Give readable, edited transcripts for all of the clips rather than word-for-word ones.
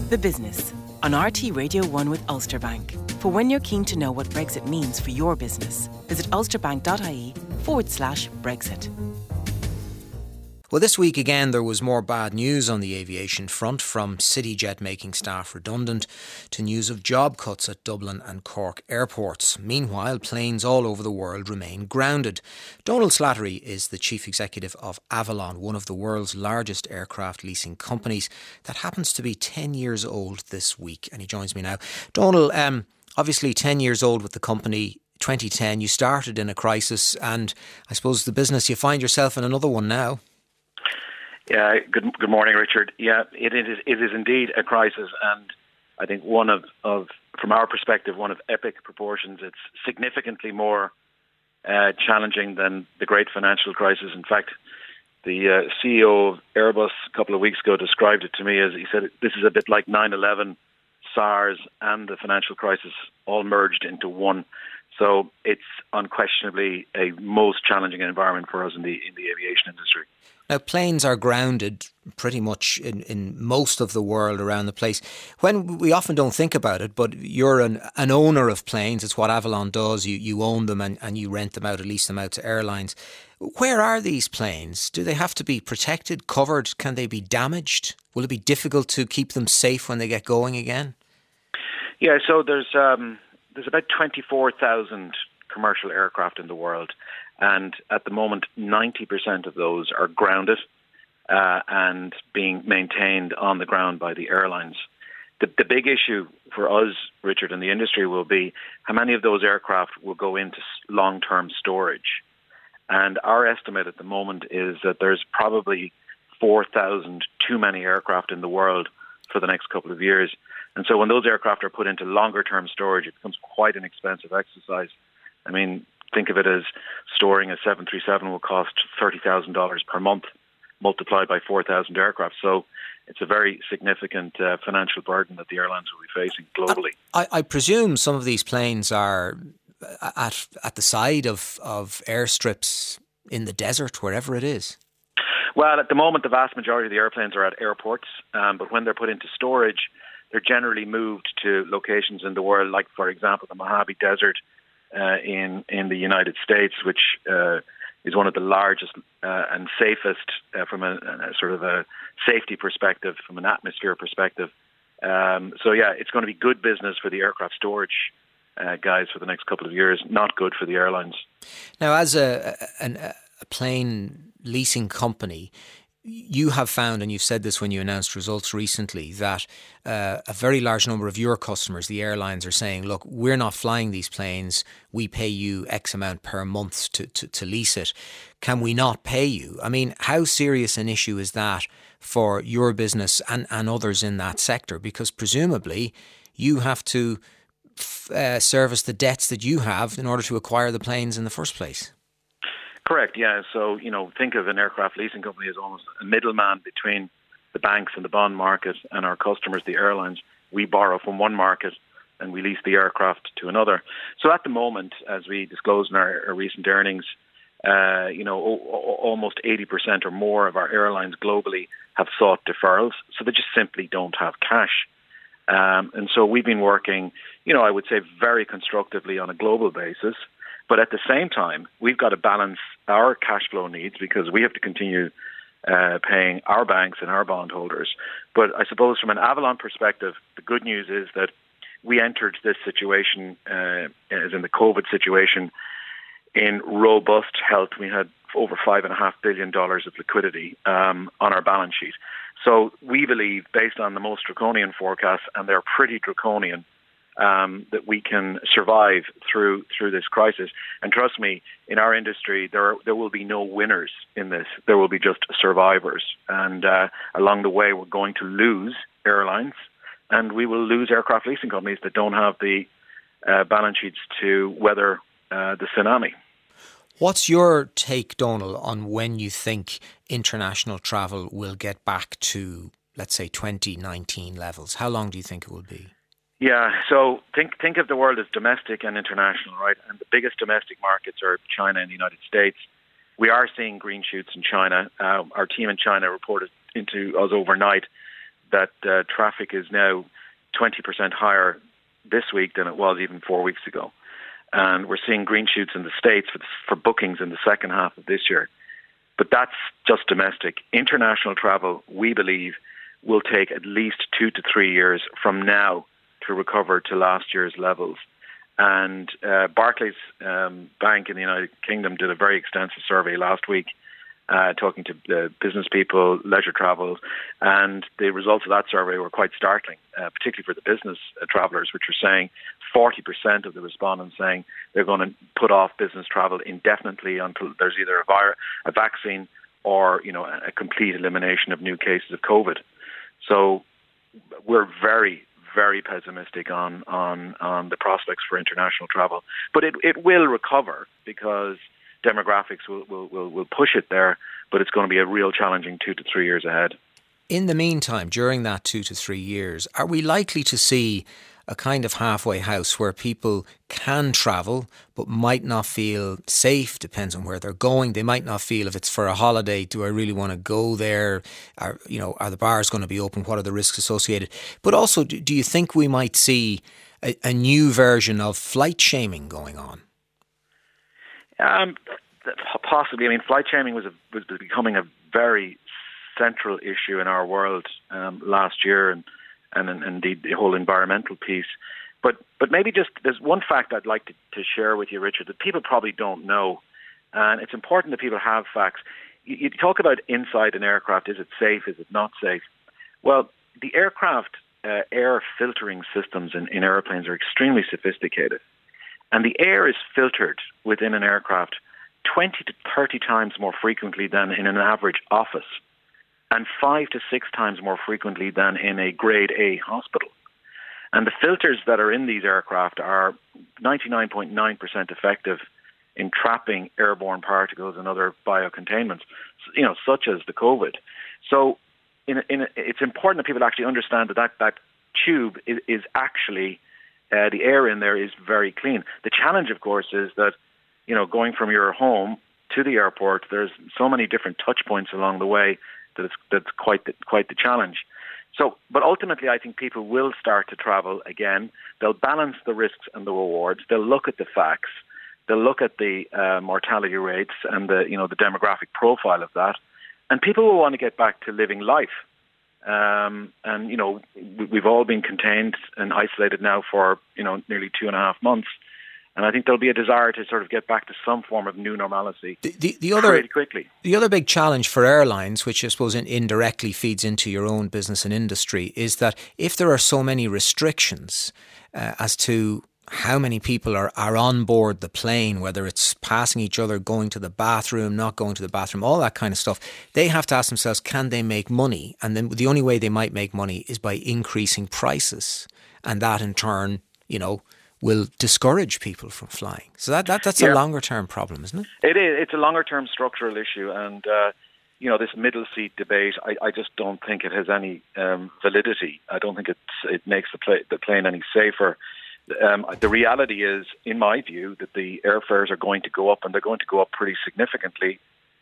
The Business on RT Radio 1 with Ulster Bank. For when you're keen to know what Brexit means for your business, visit ulsterbank.ie/Brexit. Well, this week again there was more bad news on the aviation front, from CityJet making staff redundant to news of job cuts at Dublin and Cork airports. Meanwhile, planes all over the world remain grounded. Donald Slattery is the chief executive of Avolon, one of the world's largest aircraft leasing companies, that happens to be 10 years old this week, and he joins me now. Donald, obviously 10 years old with the company. 2010, you started in a crisis, and I suppose the business, you find yourself in another one now. Yeah, good morning, Richard. Yeah, it is indeed a crisis, and I think one of from our perspective, one of epic proportions. It's significantly more challenging than the great financial crisis. In fact, the CEO of Airbus a couple of weeks ago described it to me as, he said, this is a bit like 9/11, SARS and the financial crisis all merged into one. So it's unquestionably a most challenging environment for us in the aviation industry. Now, planes are grounded pretty much in most of the world around the place. When we often don't think about it, but you're an owner of planes. It's what Avolon does. You own them and you rent them out or lease them out to airlines. Where are these planes? Do they have to be protected, covered? Can they be damaged? Will it be difficult to keep them safe when they get going again? Yeah, so there's about 24,000 commercial aircraft in the world. And at the moment, 90% of those are grounded and being maintained on the ground by the airlines. The big issue for us, Richard, in the industry will be how many of those aircraft will go into long-term storage. And our estimate at the moment is that there's probably 4,000 too many aircraft in the world for the next couple of years. And so when those aircraft are put into longer-term storage, it becomes quite an expensive exercise. I mean, think of it as storing a 737 will cost $30,000 per month, multiplied by 4,000 aircraft. So it's a very significant financial burden that the airlines will be facing globally. I presume some of these planes are at the side of airstrips in the desert, wherever it is. Well, at the moment, the vast majority of the airplanes are at airports, but when they're put into storage, they're generally moved to locations in the world, like, for example, the Mojave Desert in the United States, which is one of the largest and safest from a sort of a safety perspective, from an atmosphere perspective. So, yeah, it's going to be good business for the aircraft storage guys for the next couple of years, not good for the airlines. Now, as a plane leasing company, you have found, and you've said this when you announced results recently, that a very large number of your customers, the airlines, are saying, look, we're not flying these planes. We pay you X amount per month to lease it. Can we not pay you? I mean, how serious an issue is that for your business and others in that sector? Because presumably you have to service the debts that you have in order to acquire the planes in the first place. Correct, yeah. So, think of an aircraft leasing company as almost a middleman between the banks and the bond market and our customers, the airlines. We borrow from one market and we lease the aircraft to another. So at the moment, as we disclosed in our recent earnings, almost 80% or more of our airlines globally have sought deferrals. So they just simply don't have cash. And so we've been working, I would say very constructively on a global basis. But at the same time, we've got to balance our cash flow needs because we have to continue paying our banks and our bondholders. But I suppose from an Avolon perspective, the good news is that we entered this situation, as in the COVID situation, in robust health. We had over $5.5 billion of liquidity on our balance sheet. So we believe, based on the most draconian forecasts, and they're pretty draconian, that we can survive through this crisis. And trust me, in our industry, there will be no winners in this. There will be just survivors. And along the way, we're going to lose airlines, and we will lose aircraft leasing companies that don't have the balance sheets to weather the tsunami. What's your take, Donald, on when you think international travel will get back to, let's say, 2019 levels? How long do you think it will be? Yeah, so think of the world as domestic and international, right? And the biggest domestic markets are China and the United States. We are seeing green shoots in China. Our team in China reported into us overnight that traffic is now 20% higher this week than it was even 4 weeks ago. And we're seeing green shoots in the States for bookings in the second half of this year. But that's just domestic. International travel, we believe, will take at least 2 to 3 years from now to recover to last year's levels. And Barclays Bank in the United Kingdom did a very extensive survey last week, talking to business people, leisure travel, and the results of that survey were quite startling, particularly for the business travellers, which are saying 40% of the respondents saying they're going to put off business travel indefinitely until there's either a vaccine or, you know, a complete elimination of new cases of COVID. So we're very, very pessimistic on the prospects for international travel. But it will recover because demographics will push it there, but it's going to be a real challenging 2 to 3 years ahead. In the meantime, during that 2 to 3 years, are we likely to see a kind of halfway house where people can travel but might not feel safe? Depends on where they're going. They might not feel, if it's for a holiday, do I really want to go there? Are the bars going to be open? What are the risks associated? But also, do you think we might see a new version of flight shaming going on? Possibly. I mean, flight shaming was becoming a very central issue in our world last year, and indeed the whole environmental piece. But maybe just there's one fact I'd like to share with you, Richard, that people probably don't know, and it's important that people have facts. You talk about inside an aircraft. Is it safe? Is it not safe? Well, the aircraft air filtering systems in airplanes are extremely sophisticated. And the air is filtered within an aircraft 20 to 30 times more frequently than in an average office, and 5 to 6 times more frequently than in a grade A hospital. And the filters that are in these aircraft are 99.9% effective in trapping airborne particles and other biocontainments, such as the COVID. So it's important that people actually understand that tube is actually the air in there is very clean. The challenge, of course, is that, going from your home to the airport, there's so many different touch points along the way that that's quite the challenge. So, but ultimately, I think people will start to travel again. They'll balance the risks and the rewards. They'll look at the facts. They'll look at the mortality rates and the demographic profile of that. And people will want to get back to living life. We've all been contained and isolated now for, nearly 2.5 months. And I think there'll be a desire to sort of get back to some form of new normality pretty quickly. The other big challenge for airlines, which I suppose indirectly feeds into your own business and industry, is that if there are so many restrictions as to how many people are on board the plane, whether it's passing each other, going to the bathroom, not going to the bathroom, all that kind of stuff, they have to ask themselves, can they make money? And then the only way they might make money is by increasing prices. And that in turn, will discourage people from flying. So that's a longer term problem, isn't it? It is. It's a longer term structural issue. And, this middle seat debate, I just don't think it has any validity. I don't think it makes the plane any safer. The reality is, in my view, that the airfares are going to go up, and they're going to go up pretty significantly,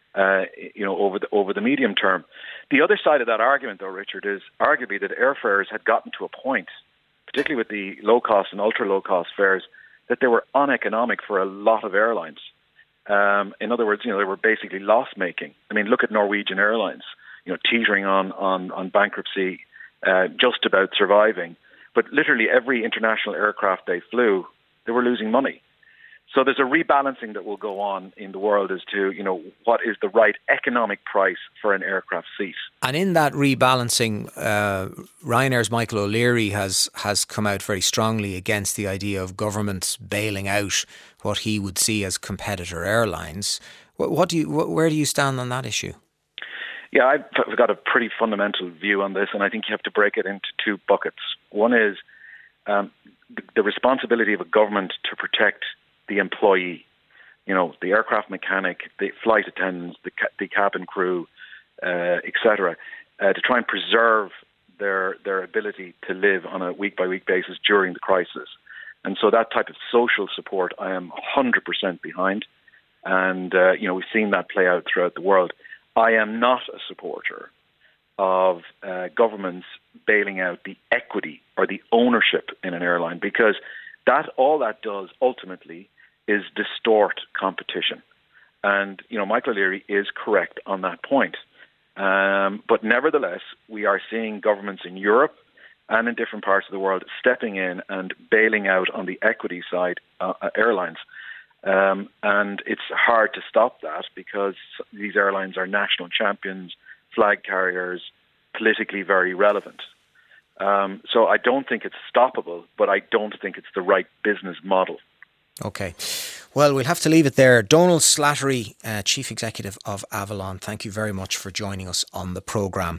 over the medium term. The other side of that argument, though, Richard, is arguably that airfares had gotten to a point, particularly with the low-cost and ultra-low-cost fares, that they were uneconomic for a lot of airlines. In other words, they were basically loss-making. I mean, look at Norwegian Airlines, teetering on bankruptcy, just about surviving. But literally every international aircraft they flew, they were losing money. So there's a rebalancing that will go on in the world as to, what is the right economic price for an aircraft seat. And in that rebalancing, Ryanair's Michael O'Leary has come out very strongly against the idea of governments bailing out what he would see as competitor airlines. Where do you stand on that issue? Yeah, I've got a pretty fundamental view on this, and I think you have to break it into two buckets. One is the responsibility of a government to protect the employee, the aircraft mechanic, the flight attendants, the cabin crew, etc., to try and preserve their ability to live on a week-by-week basis during the crisis. And so that type of social support I am 100% behind. And, we've seen that play out throughout the world. I am not a supporter of governments bailing out the equity or the ownership in an airline, because all that does ultimately is distort competition. And, Michael O'Leary is correct on that point. But nevertheless, we are seeing governments in Europe and in different parts of the world stepping in and bailing out on the equity side airlines. And it's hard to stop that because these airlines are national champions, flag carriers, politically very relevant. So I don't think it's stoppable, but I don't think it's the right business model. Okay. Well, we'll have to leave it there. Donal Slattery, Chief Executive of Avolon, thank you very much for joining us on the programme.